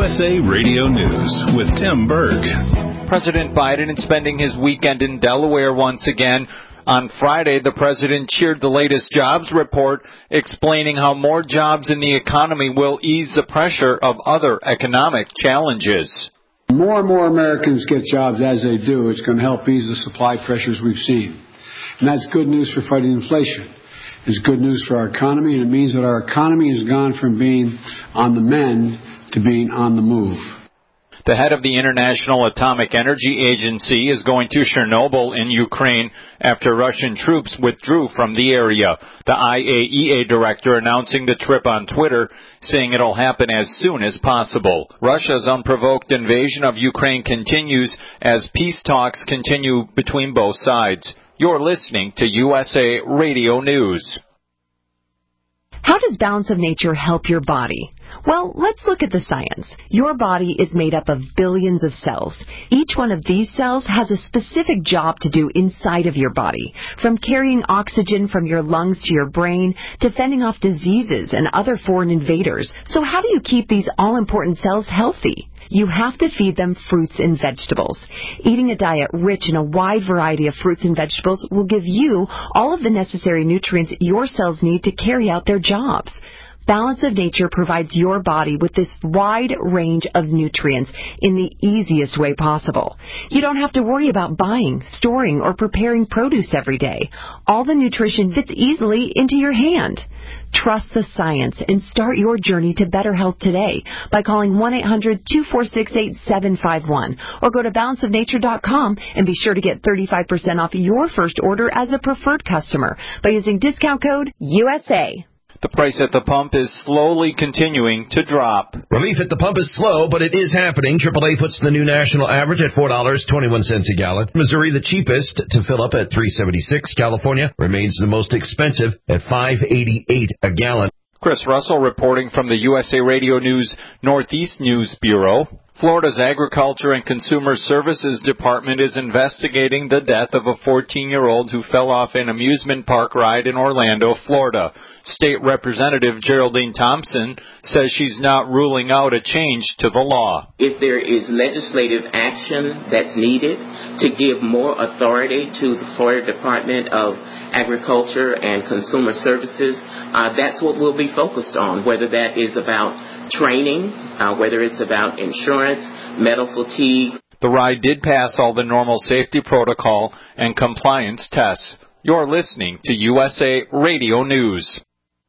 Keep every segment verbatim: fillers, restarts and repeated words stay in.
S A Radio News with Tim Berg. President Biden is spending his weekend in Delaware once again. On Friday, the president cheered the latest jobs report, explaining how more jobs in the economy will ease the pressure of other economic challenges. More and more Americans get jobs as they do. It's going to help ease the supply pressures we've seen. And that's good news for fighting inflation. It's good news for our economy, and it means that our economy has gone from being on the mend to being on the move. The head of the International Atomic Energy Agency is going to Chernobyl in Ukraine after Russian troops withdrew from the area. The I A E A director announcing the trip on Twitter, saying it'll happen as soon as possible. Russia's unprovoked invasion of Ukraine continues as peace talks continue between both sides. You're listening to U S A Radio News. How does Balance of Nature help your body? Well, let's look at the science. Your body is made up of billions of cells. Each one of these cells has a specific job to do inside of your body, from carrying oxygen from your lungs to your brain to fending off diseases and other foreign invaders. So how do you keep these all-important cells healthy? You have to feed them fruits and vegetables. Eating a diet rich in a wide variety of fruits and vegetables will give you all of the necessary nutrients your cells need to carry out their jobs. Balance of Nature provides your body with this wide range of nutrients in the easiest way possible. You don't have to worry about buying, storing, or preparing produce every day. All the nutrition fits easily into your hand. Trust the science and start your journey to better health today by calling one eight hundred two four six eight seven five one or go to balance of nature dot com and be sure to get thirty-five percent off your first order as a preferred customer by using discount code U S A. The price at the pump is slowly continuing to drop. Relief at the pump is slow, but it is happening. triple A puts the new national average at four dollars and twenty-one cents a gallon. Missouri, the cheapest to fill up at three dollars and seventy-six cents. California remains the most expensive at five dollars and eighty-eight cents a gallon. Chris Russell reporting from the U S A Radio News Northeast News Bureau. Florida's Agriculture and Consumer Services Department is investigating the death of a fourteen-year-old who fell off an amusement park ride in Orlando, Florida. State Representative Geraldine Thompson says she's not ruling out a change to the law. If there is legislative action that's needed to give more authority to the Florida Department of Agriculture and Consumer Services, uh, that's what we'll be focused on, whether that is about training, uh, whether it's about insurance, medical fatigue. The ride did pass all the normal safety protocol and compliance tests. You're listening to U S A Radio News.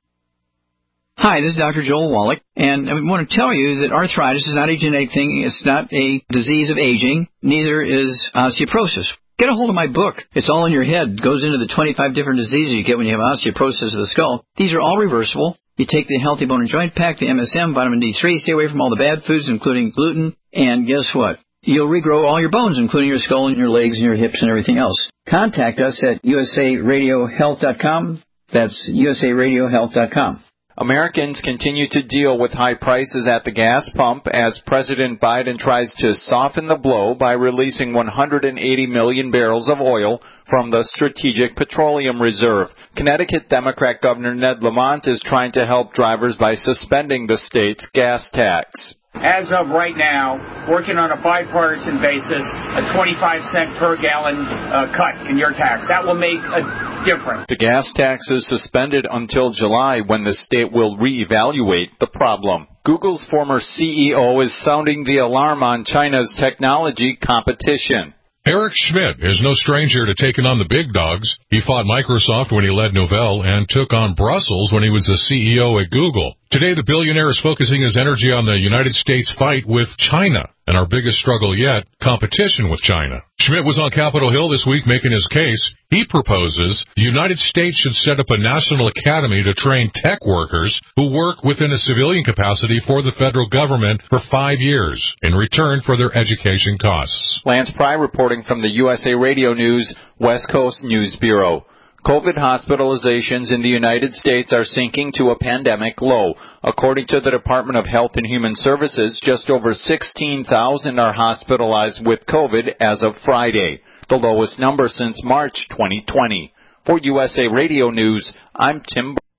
Hi, this is Doctor Joel Wallach, and I want to tell you that arthritis is not a genetic thing. It's not a disease of aging. Neither is osteoporosis. Get a hold of my book. It's all in your head. It goes into the twenty-five different diseases you get when you have osteoporosis of the skull. These are all reversible. You take the Healthy Bone and Joint Pack, the M S M, vitamin D three, stay away from all the bad foods, including gluten, and guess what? You'll regrow all your bones, including your skull and your legs and your hips and everything else. Contact us at U S A radio health dot com. That's U S A radio health dot com. Americans continue to deal with high prices at the gas pump as President Biden tries to soften the blow by releasing one hundred eighty million barrels of oil from the Strategic Petroleum Reserve. Connecticut Democrat Governor Ned Lamont is trying to help drivers by suspending the state's gas tax. As of right now, working on a bipartisan basis, a twenty-five cent per gallon uh, cut in your tax. That will make a difference. The gas tax is suspended until July when the state will reevaluate the problem. Google's former C E O is sounding the alarm on China's technology competition. Eric Schmidt is no stranger to taking on the big dogs. He fought Microsoft when he led Novell and took on Brussels when he was the C E O at Google. Today, the billionaire is focusing his energy on the United States' fight with China, and our biggest struggle yet, competition with China. Schmidt was on Capitol Hill this week making his case. He proposes the United States should set up a national academy to train tech workers who work within a civilian capacity for the federal government for five years in return for their education costs. Lance Pry reporting from the U S A Radio News West Coast News Bureau. COVID hospitalizations in the United States are sinking to a pandemic low. According to the Department of Health and Human Services, just over sixteen thousand are hospitalized with COVID as of Friday, the lowest number since March twenty twenty. For U S A Radio News, I'm Tim